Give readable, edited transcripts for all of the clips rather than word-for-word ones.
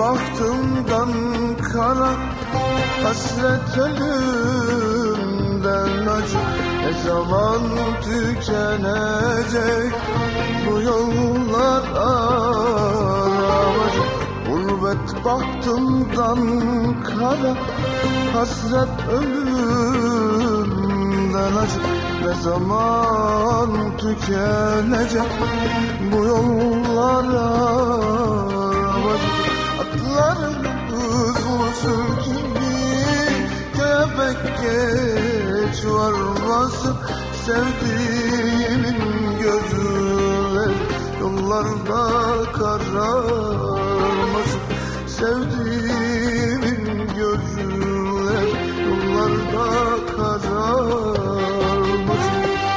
bahtımdan kara, hasret ölümden acı. Ne zaman tükenecek bu yollar arabacı? Gurbet bahtımdan kara, hasret ölümden acı. Ne zaman tükenecek bu yollar arabacı? Atlarımız usul gibi köpek geç varmasın. Sevdiğimin gözleri yollarda kararmasın. Sevdiğimin gözleri yollarda kararmasın.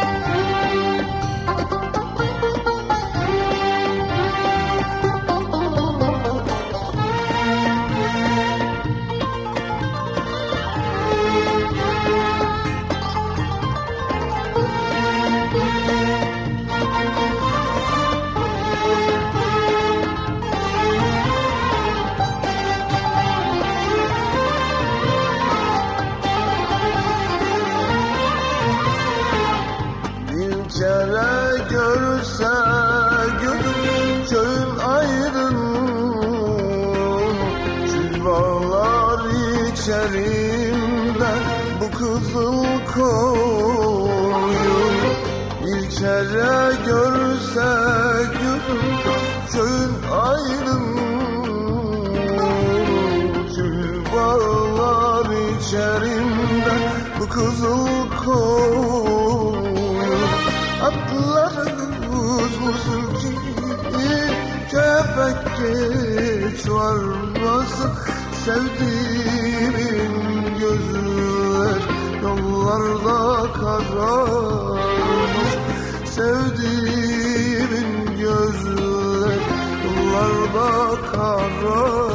Kere görse gözüm köyün aydın, Zülvalar içerimde bu kızıl koyun. Bir kere görse gözüm köyün aydın, Zülvalar içerimde bu kızıl koyun. Atlarımız usul gibi köpek geç varmasın. Sevdiğimin gözler yollarda kararmasın. Sevdiğimin gözler yollarda kararmasın.